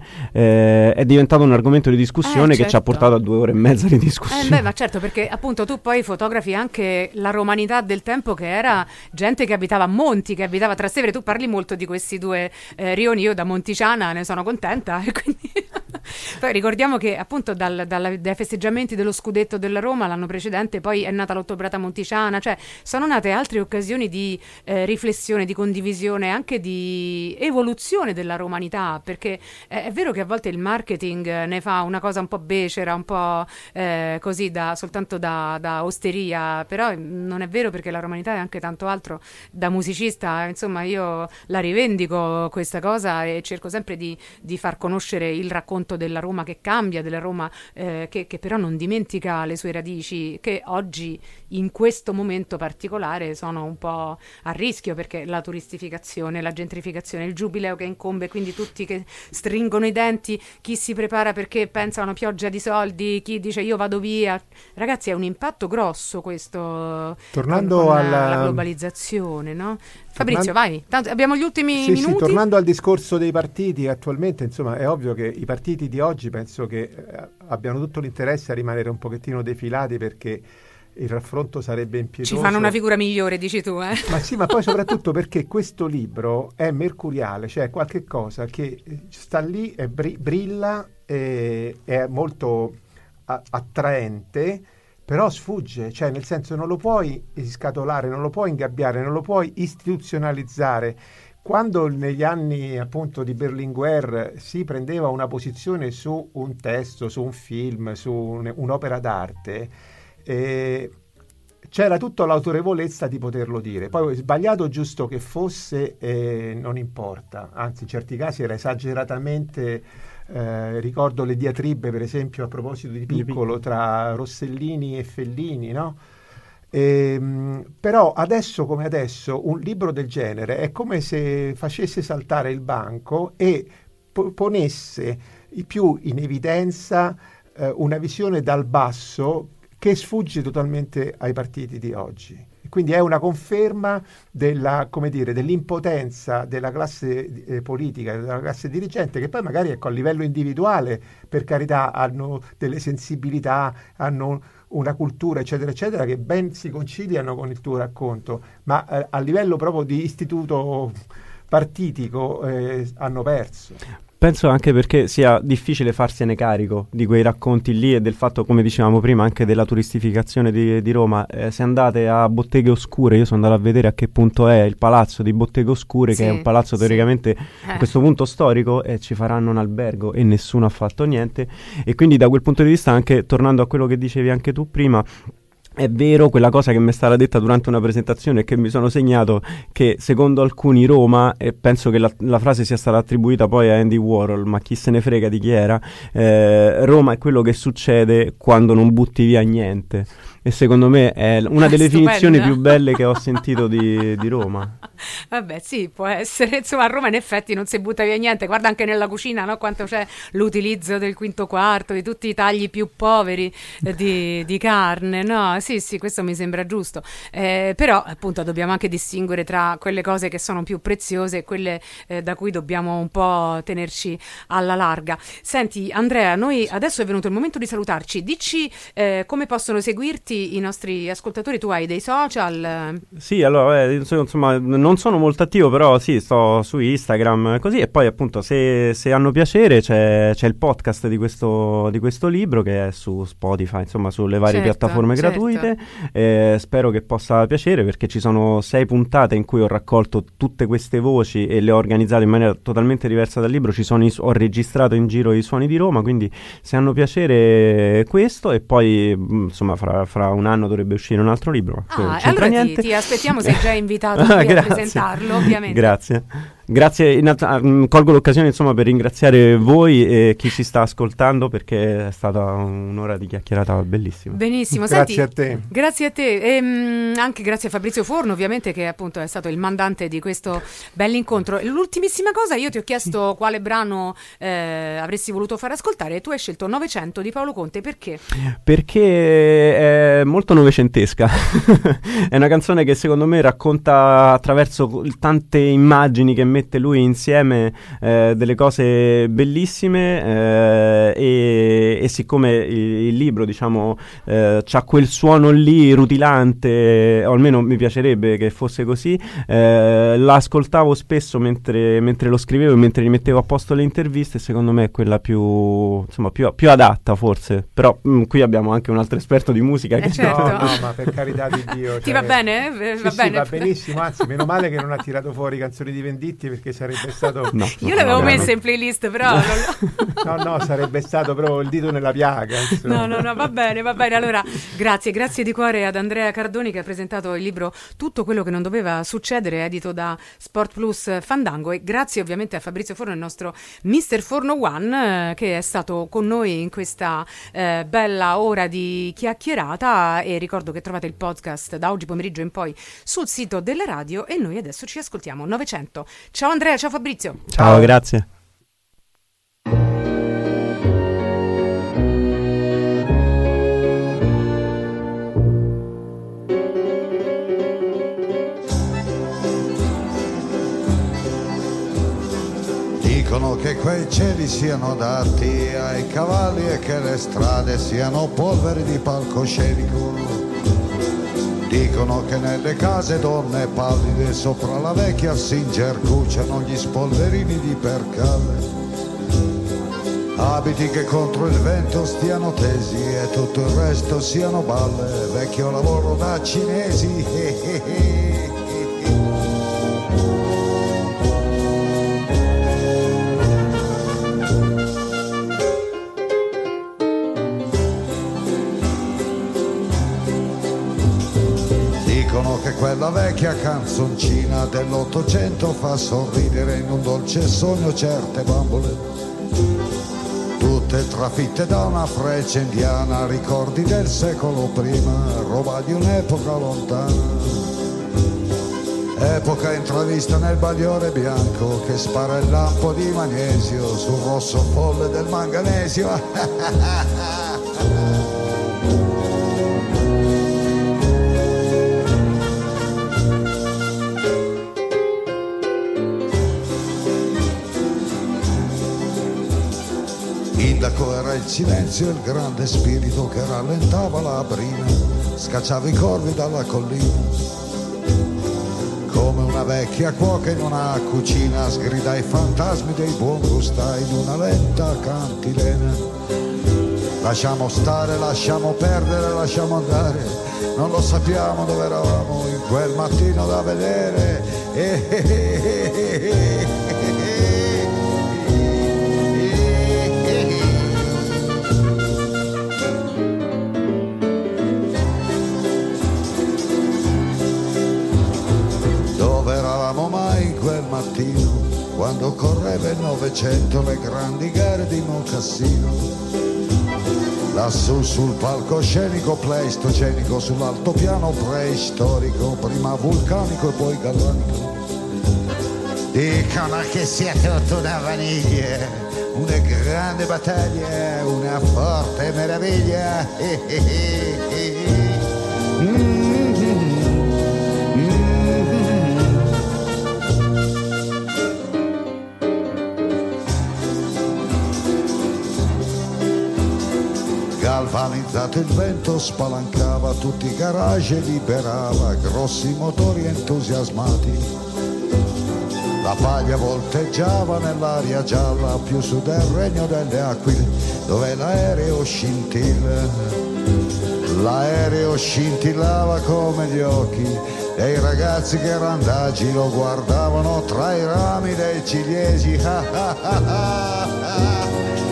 è diventato un argomento di discussione che ci ha certo. portato a 2 ore e mezza di discussione. Ma certo, perché appunto tu poi fotografi anche la romanità del tempo, che era gente che abitava a Monti, che abitava a Trastevere. Tu parli molto di questi 2 rioni, io da Monticiana ne sono contenta, e quindi... Poi ricordiamo che appunto dai festeggiamenti dello scudetto della Roma l'anno precedente poi è nata l'Ottobrata Monticiana, cioè sono nate altre occasioni di riflessione, di condivisione, anche di evoluzione della romanità, perché è vero che a volte il marketing ne fa una cosa un po' becera, un po' così soltanto da osteria, però non è vero, perché la romanità è anche tanto altro. Da musicista, insomma, io la rivendico questa cosa e cerco sempre di far conoscere il racconto della Roma che cambia, della Roma che però non dimentica le sue radici, che oggi in questo momento particolare sono un po' a rischio, perché la turistificazione, la gentrificazione, il giubileo che incombe, quindi tutti che stringono i denti, chi si prepara perché pensa a una pioggia di soldi, chi dice io vado via. Ragazzi, è un impatto grosso questo, tornando con alla la globalizzazione, no? Fabrizio, vai, tanto abbiamo gli ultimi minuti. Sì, tornando al discorso dei partiti, attualmente insomma è ovvio che i partiti di oggi penso che abbiano tutto l'interesse a rimanere un pochettino defilati, perché il raffronto sarebbe impietoso. Ci fanno una figura migliore, dici tu, eh? Ma sì, ma poi soprattutto perché questo libro è mercuriale, cioè qualche cosa che sta lì e brilla, è molto attraente, però sfugge, cioè nel senso non lo puoi scatolare, non lo puoi ingabbiare, non lo puoi istituzionalizzare. Quando negli anni appunto di Berlinguer si prendeva una posizione su un testo, su un film, su un'opera d'arte, c'era tutta l'autorevolezza di poterlo dire. Poi sbagliato o giusto che fosse, non importa, anzi in certi casi era esageratamente... ricordo le diatribe per esempio a proposito di Piccolo tra Rossellini e Fellini, no? Però adesso come adesso un libro del genere è come se facesse saltare il banco e ponesse più in evidenza una visione dal basso che sfugge totalmente ai partiti di oggi. Quindi è una conferma dell'impotenza della classe politica, della classe dirigente, che poi magari a livello individuale, per carità, hanno delle sensibilità, hanno una cultura, eccetera, eccetera, che ben si conciliano con il tuo racconto, ma a livello proprio di istituto partitico hanno perso. Penso anche perché sia difficile farsene carico di quei racconti lì e del fatto, come dicevamo prima, anche della turistificazione di Roma. Se andate a Botteghe Oscure, io sono andato a vedere a che punto è il palazzo di Botteghe Oscure, sì, che è un palazzo teoricamente sì. a questo punto storico, e ci faranno un albergo e nessuno ha fatto niente. E quindi da quel punto di vista, anche tornando a quello che dicevi anche tu prima, È vero quella cosa che mi è stata detta durante una presentazione e che mi sono segnato, che secondo alcuni Roma, e penso che la frase sia stata attribuita poi a Andy Warhol, ma chi se ne frega di chi era, Roma è quello che succede quando non butti via niente. E secondo me è una delle definizioni più belle che ho sentito di Roma. Vabbè, sì, può essere. Insomma, a Roma in effetti non si butta via niente. Guarda anche nella cucina, no? Quanto c'è l'utilizzo del quinto quarto, di tutti i tagli più poveri di carne, no? Sì, questo mi sembra giusto. Però, appunto, dobbiamo anche distinguere tra quelle cose che sono più preziose e quelle da cui dobbiamo un po' tenerci alla larga. Senti, Andrea, noi adesso è venuto il momento di salutarci. Dici come possono seguirti i nostri ascoltatori. Tu hai dei social? Sì, allora insomma non sono molto attivo, però sì, sto su Instagram così, e poi appunto se hanno piacere c'è il podcast di questo libro che è su Spotify, insomma sulle varie piattaforme gratuite. Spero che possa piacere, perché ci sono 6 puntate in cui ho raccolto tutte queste voci e le ho organizzate in maniera totalmente diversa dal libro. Ho registrato in giro i suoni di Roma, quindi se hanno piacere questo, e poi insomma fra un anno dovrebbe uscire un altro libro. Allora ti aspettiamo, sei già invitato qui a presentarlo, ovviamente. Grazie, colgo l'occasione insomma per ringraziare voi e chi ci sta ascoltando, perché è stata un'ora di chiacchierata bellissima. Benissimo, grazie a te. Grazie a te, e anche grazie a Fabrizio Forno, ovviamente, che appunto è stato il mandante di questo bell'incontro. L'ultimissima cosa, io ti ho chiesto quale brano avresti voluto far ascoltare, e tu hai scelto 900 di Paolo Conte. Perché? Perché è molto novecentesca. È una canzone che secondo me racconta, attraverso tante immagini che mette lui insieme, delle cose bellissime, e siccome il libro, diciamo, c'ha quel suono lì rutilante, o almeno mi piacerebbe che fosse così, l'ascoltavo spesso mentre lo scrivevo e mentre rimettevo a posto le interviste, e secondo me è quella più adatta forse. Però qui abbiamo anche un altro esperto di musica che certo. No, ma per carità di Dio, ti va bene? Va bene. Sì, va benissimo, anzi meno male che non ha tirato fuori Canzoni di Venditti, perché sarebbe stato io le avevo messe in playlist, però no, sarebbe stato proprio il dito nella piaga, insomma. No, va bene. Allora grazie di cuore ad Andrea Cardoni, che ha presentato il libro Tutto quello che non doveva succedere, edito da Sport Plus Fandango, e grazie ovviamente a Fabrizio Forno, il nostro Mister Forno One, che è stato con noi in questa bella ora di chiacchierata. E ricordo che trovate il podcast da oggi pomeriggio in poi sul sito della radio, e noi adesso ci ascoltiamo 900. Ciao Andrea, ciao Fabrizio. Ciao, grazie. Dicono che quei cieli siano adatti ai cavalli e che le strade siano polvere di palcoscenico. Dicono che nelle case donne pallide sopra la vecchia Singer cuciano gli spolverini di percale. Abiti che contro il vento stiano tesi e tutto il resto siano balle, vecchio lavoro da cinesi. Dicono che quella vecchia canzoncina dell'800 fa sorridere in un dolce sogno certe bambole, tutte trafitte da una freccia indiana, ricordi del secolo prima, roba di un'epoca lontana, epoca intravista nel bagliore bianco che spara il lampo di magnesio sul rosso folle del manganesio. Indaco era il silenzio e il grande spirito che rallentava la brina, scacciava i corvi dalla collina. Come una vecchia cuoca in una cucina sgrida i fantasmi dei buon gustai in una lenta cantilena. Lasciamo stare, lasciamo perdere, lasciamo andare, non lo sappiamo dove eravamo in quel mattino da vedere. mattino, quando correva il Novecento, le grandi gare di Moncassino. Lassù sul palcoscenico pleistocenico, sull'altopiano preistorico, prima vulcanico e poi gallanico. Dicono che sia tutta una vaniglia, una grande battaglia, una forte meraviglia. Galvanizzato il vento spalancava tutti i garage e liberava grossi motori entusiasmati. La paglia volteggiava nell'aria gialla più su del regno delle aquile, dove l'aereo scintilla. L'aereo scintillava come gli occhi e i ragazzi che randaggi lo guardavano tra i rami dei ciliegi.